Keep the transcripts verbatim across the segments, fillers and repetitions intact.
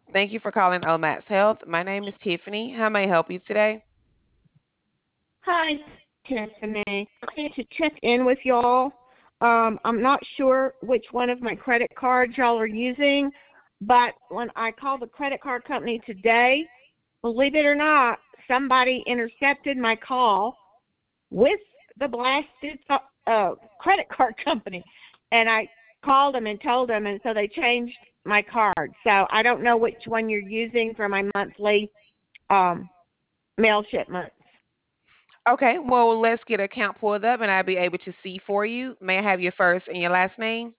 Thank you for calling Omax Health. My name is Tiffany. How may I help you today? Hi, Tiffany. I need to check in with y'all. Um, I'm not sure which one of my credit cards y'all are using, but when I called the credit card company today, believe it or not, somebody intercepted my call with the blasted uh, credit card company, and I called them and told them, and so they changed my card. So I don't know which one you're using for my monthly um, mail shipments. Okay, well, let's get an account pulled up and I'll be able to see for you. May I have your first and your last name?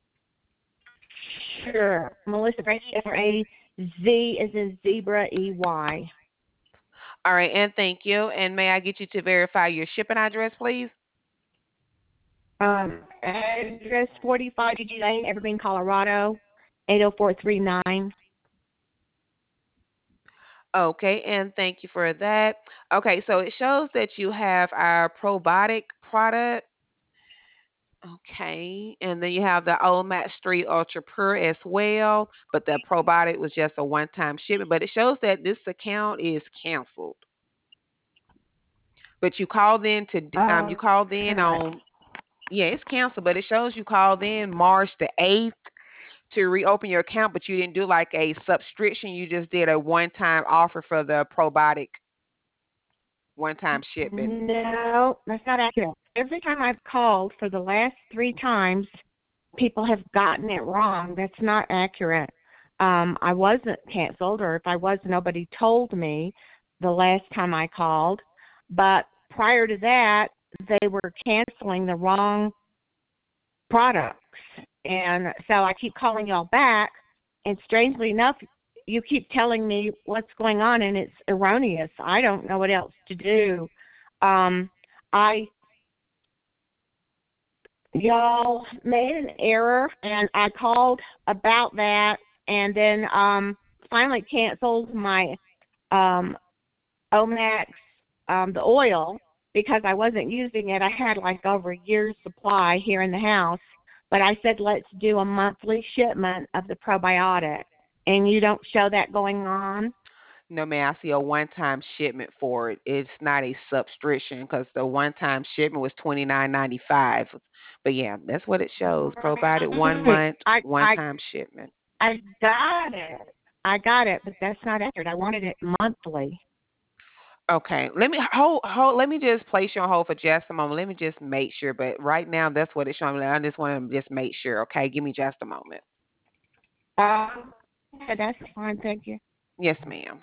Sure. Melissa Brady, F R A Z is in zebra, E Y. All right, and thank you. And may I get you to verify your shipping address, please? Um, address forty-five G G Lane, Evergreen, Colorado, eight oh four three nine. Okay, and thank you for that. Okay, so it shows that you have our probiotic product. Okay, and then you have the Old Max Street Ultra Pure as well, but the probiotic was just a one-time shipment. But it shows that this account is canceled. But you called in to um you called in Okay. on yeah, it's canceled, but it shows you called in March the eighth to reopen your account, but you didn't do like a subscription. You just did a one-time offer for the probiotic one-time shipment. No, that's not accurate. Every time I've called for the last three times, people have gotten it wrong. That's not accurate. Um, I wasn't canceled, or if I was, nobody told me the last time I called. But prior to that, they were canceling the wrong products. And so I keep calling y'all back, and strangely enough, you keep telling me what's going on, and it's erroneous. I don't know what else to do. Um, I Y'all made an error, and I called about that, and then um, finally canceled my um, Omax, um, the oil, because I wasn't using it. I had like over a year's supply here in the house, but I said let's do a monthly shipment of the probiotic, and you don't show that going on. No, man, I see a one-time shipment for it. It's not a subscription because the one-time shipment was twenty nine ninety five. But yeah, that's what it shows. Provided one Right. month, I I one-time shipment. I got it. I got it, but that's not accurate. I wanted it monthly. Okay, let me hold, hold. Let me just place you on hold for just a moment. Let me just make sure. But right now, that's what it's showing me. I just want to just make sure. Okay, give me just a moment. Um, yeah, that's fine. Thank you. Yes, ma'am.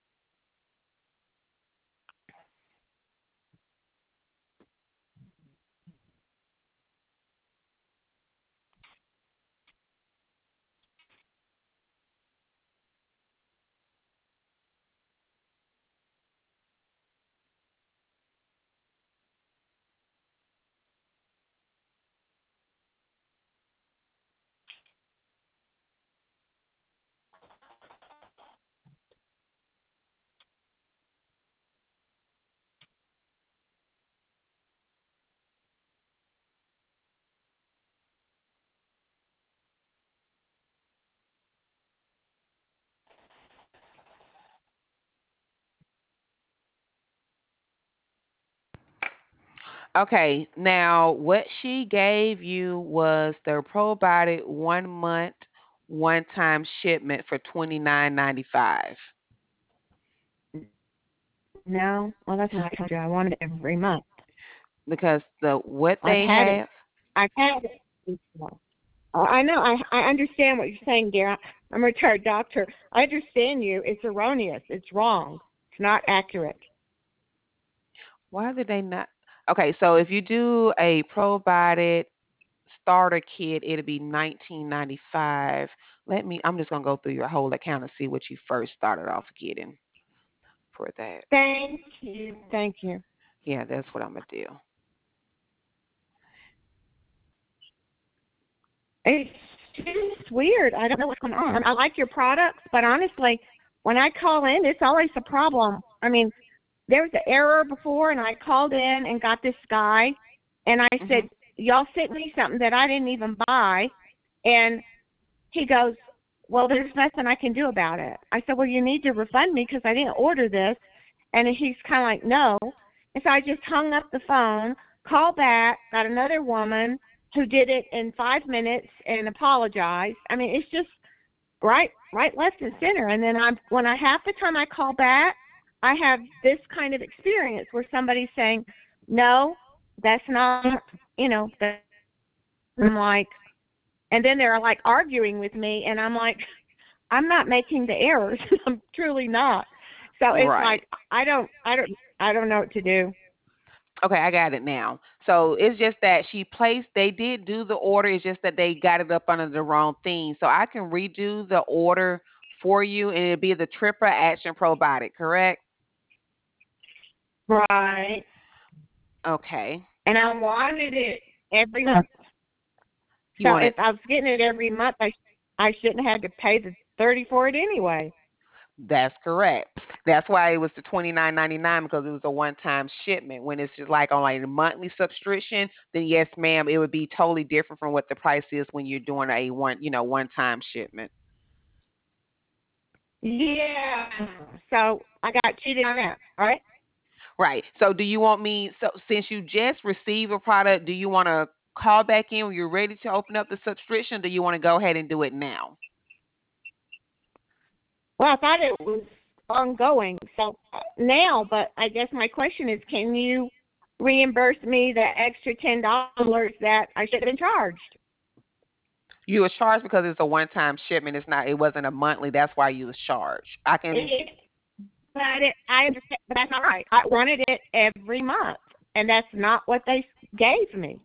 Okay, now what she gave you was the probiotic one month, one time shipment for twenty nine ninety five. No, well, that's what I told you. I wanted it every month. Because the what I've they had it. have. I've had it before. Uh, I know. I I understand what you're saying, dear. I'm a retired doctor. I understand you. It's erroneous. It's wrong. It's not accurate. Why did they not? Okay, so if you do a probiotic starter kit, it'll be nineteen ninety five. Let me. I'm just gonna go through your whole account and see what you first started off getting for that. Thank you. Thank you. Yeah, that's what I'm gonna do. It's just weird. I don't know what's going on. I like your products, but honestly, when I call in, it's always a problem. I mean, there was an error before, and I called in and got this guy, and I said, Mhm. "Y'all sent me something that I didn't even buy," and he goes, well, there's nothing I can do about it. I said, well, you need to refund me because I didn't order this. And he's kind of like, no. And so I just hung up the phone, called back, got another woman who did it in five minutes and apologized. I mean, it's just right, right, left, and center. And then I'm when I half the time I call back, I have this kind of experience where somebody's saying, no, that's not, you know, that, I'm like, and then they're like arguing with me, and I'm like, I'm not making the errors. I'm truly not. So it's Right. like I don't, I don't, I don't know what to do. Okay, I got it now. So it's just that she placed, they did do the order. It's just that they got it up under the wrong thing. So I can redo the order for you, and it'll be the Triple Action Probiotic, correct? Right. Okay. And I wanted it every month. You So want if it? I was getting it every month, I I shouldn't have to pay the thirty for it anyway. That's correct. That's why it was the twenty nine ninety nine because it was a one time shipment. When it's just like on like a monthly subscription, then yes, ma'am, it would be totally different from what the price is when you're doing a one, you know, one time shipment. Yeah. So I got cheated on that. All right. Right. So do you want me, so since you just received a product, do you want to call back in when you're ready to open up the subscription? Or do you want to go ahead and do it now? Well, I thought it was ongoing. So uh, now, but I guess my question is, can you reimburse me the extra ten dollars that I should have been charged? You was charged because it's a one time shipment. It's not, it wasn't a monthly. That's why you was charged. I can, It, but it, I understand, but that's not right. I wanted it every month, and that's not what they gave me.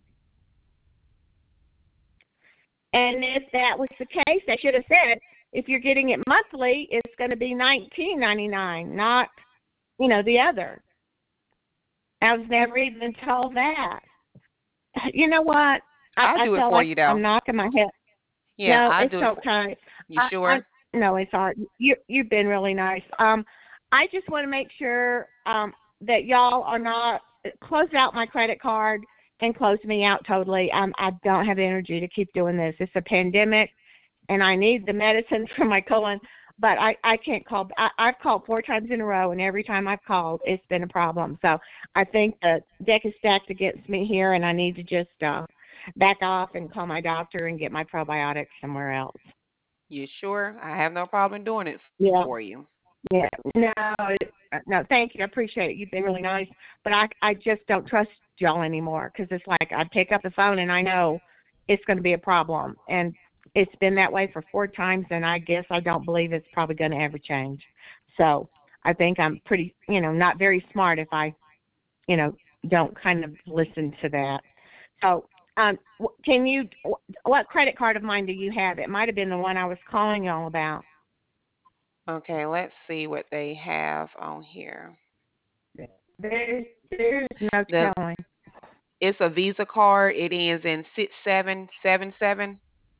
And if that was the case, they should have said, if you're getting it monthly, it's going to be nineteen ninety nine, not you know the other. I was never even told that. You know what? I, I'll I do it feel for like you I'm though. knocking my head. Yeah, No, I'll it's do it for okay. you. I, I Sure? no, it's all right. You you've been really nice. Um, I just want to make sure um that y'all are not close out my credit card and close me out totally. Um, I don't have the energy to keep doing this. It's a pandemic, and I need the medicine for my colon. But I I can't call. I, I've called four times in a row, and every time I've called, it's been a problem. So I think the deck is stacked against me here, and I need to just uh back off and call my doctor and get my probiotics somewhere else. You sure? I have no problem doing it Yeah, for you. yeah. No, it- uh, no. Thank you. I appreciate it. You've been really nice, but I I just don't trust y'all anymore because it's like I pick up the phone and I know it's going to be a problem, and it's been that way for four times, and I guess I don't believe it's probably going to ever change. So I think I'm pretty, you know, not very smart if I, you know, don't kind of listen to that. So, um, wh- can you? wh- What credit card of mine do you have? It might have been the one I was calling y'all about. Okay, let's see what they have on here. There's there's no The telling. It's a Visa card. It ends in six seven seven seven.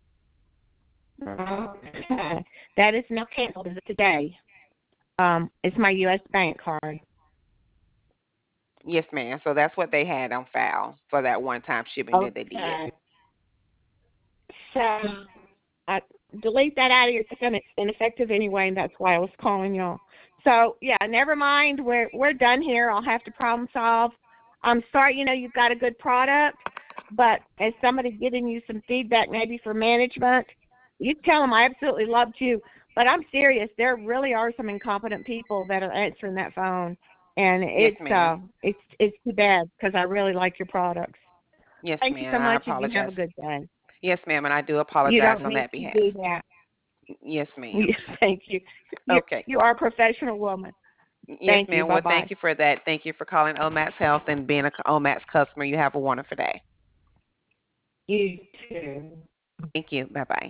Okay. That is now canceled as of today. Um, it's my U S bank card. Yes, ma'am. So that's what they had on file for that one time shipping that they did. Okay. So I delete that out of your system. It's ineffective anyway, and that's why I was calling y'all. So yeah, never mind. We're we're done here. I'll have to problem solve. I'm sorry, you know, you've got a good product, but as somebody giving you some feedback, maybe for management, you tell them I absolutely loved you, but I'm serious. There really are some incompetent people that are answering that phone, and Yes, it's ma'am. uh it's it's too bad because I really like your products. Yes, Thank you ma'am. so I much, and you have apologize. a good day. Yes, ma'am, and I do You apologize don't on need that to behalf. do that. Yes, ma'am. Yes, thank you. You Okay. you are a professional woman. Yes, Thank you. ma'am. Bye Well, bye. thank you for that. Thank you for calling Omax Health and being a Omax customer. You have a wonderful day. You too. Thank you. Bye bye.